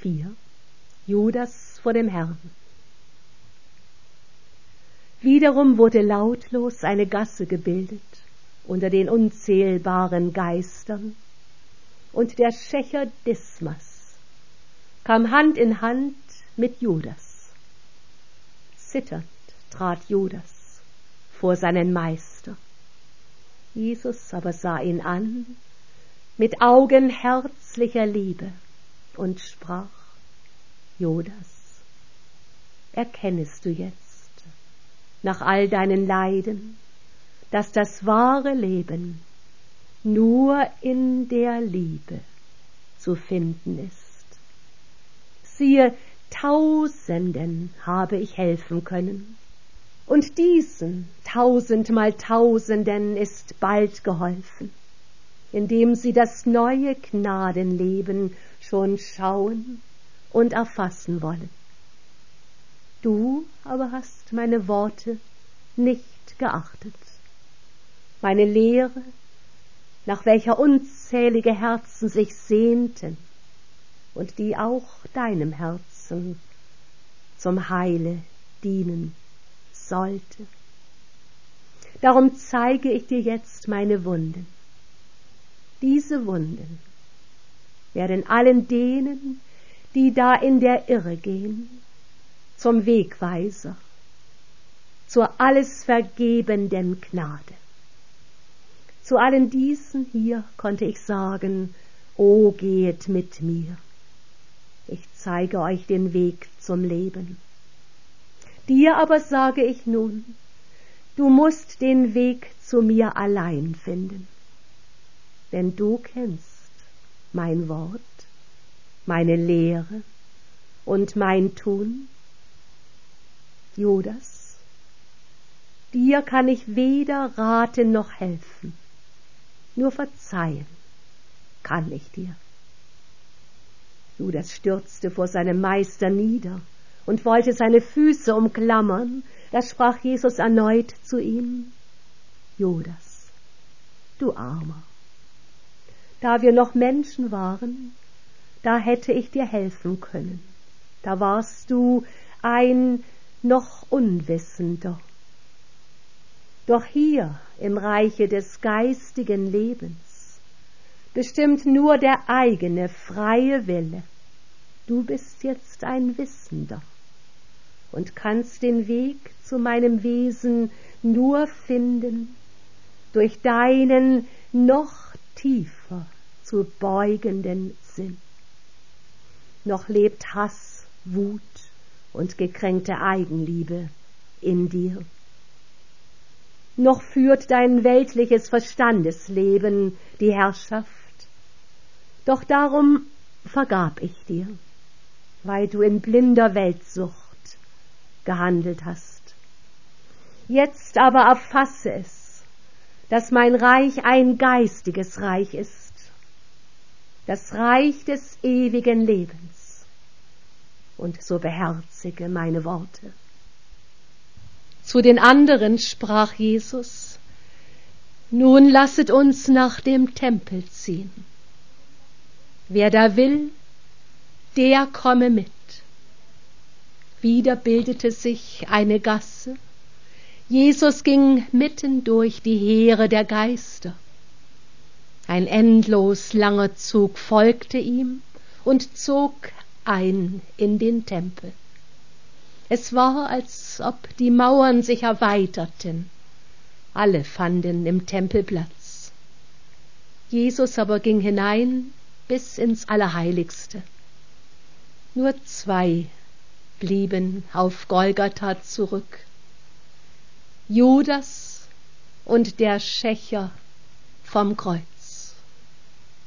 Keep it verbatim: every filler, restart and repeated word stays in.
vier. Judas vor dem Herrn. Wiederum wurde lautlos eine Gasse gebildet unter den unzählbaren Geistern, und der Schächer Dismas kam Hand in Hand mit Judas. Zitternd trat Judas vor seinen Meister. Jesus aber sah ihn an mit Augen herzlicher Liebe und sprach: Judas, erkennest du jetzt nach all deinen Leiden, dass das wahre Leben nur in der Liebe zu finden ist? Siehe, Tausenden habe ich helfen können, und diesen tausendmal Tausenden ist bald geholfen, indem sie das neue Gnadenleben schon schauen und erfassen wollen. Du aber hast meine Worte nicht geachtet, meine Lehre, nach welcher unzählige Herzen sich sehnten und die auch deinem Herzen zum Heile dienen sollte. Darum zeige ich dir jetzt meine Wunden. Diese Wunden werden allen denen, die da in der Irre gehen, zum Wegweiser, zur alles vergebenden Gnade. Zu allen diesen hier konnte ich sagen: O gehet mit mir, ich zeige euch den Weg zum Leben. Dir aber sage ich nun, du musst den Weg zu mir allein finden, denn du kennst mein Wort, meine Lehre und mein Tun. Judas, dir kann ich weder raten noch helfen, nur verzeihen kann ich dir. Judas stürzte vor seinem Meister nieder und wollte seine Füße umklammern. Da sprach Jesus erneut zu ihm: Judas, du Armer, da wir noch Menschen waren, da hätte ich dir helfen können. Da warst du ein noch Unwissender. Doch hier im Reiche des geistigen Lebens bestimmt nur der eigene freie Wille. Du bist jetzt ein Wissender und kannst den Weg zu meinem Wesen nur finden durch deinen noch tiefer zu beugenden Sinn. Noch lebt Hass, Wut und gekränkte Eigenliebe in dir. Noch führt dein weltliches Verstandesleben die Herrschaft. Doch darum vergab ich dir, weil du in blinder Weltsucht gehandelt hast. Jetzt aber erfasse es, dass mein Reich ein geistiges Reich ist, das Reich des ewigen Lebens. Und so beherzige meine Worte. Zu den anderen sprach Jesus: Nun lasset uns nach dem Tempel ziehen. Wer da will, der komme mit. Wieder bildete sich eine Gasse. Jesus ging mitten durch die Heere der Geister. Ein endlos langer Zug folgte ihm und zog ein in den Tempel. Es war, als ob die Mauern sich erweiterten. Alle fanden im Tempel Platz. Jesus aber ging hinein bis ins Allerheiligste. Nur zwei blieben auf Golgatha zurück: Judas und der Schächer vom Kreuz.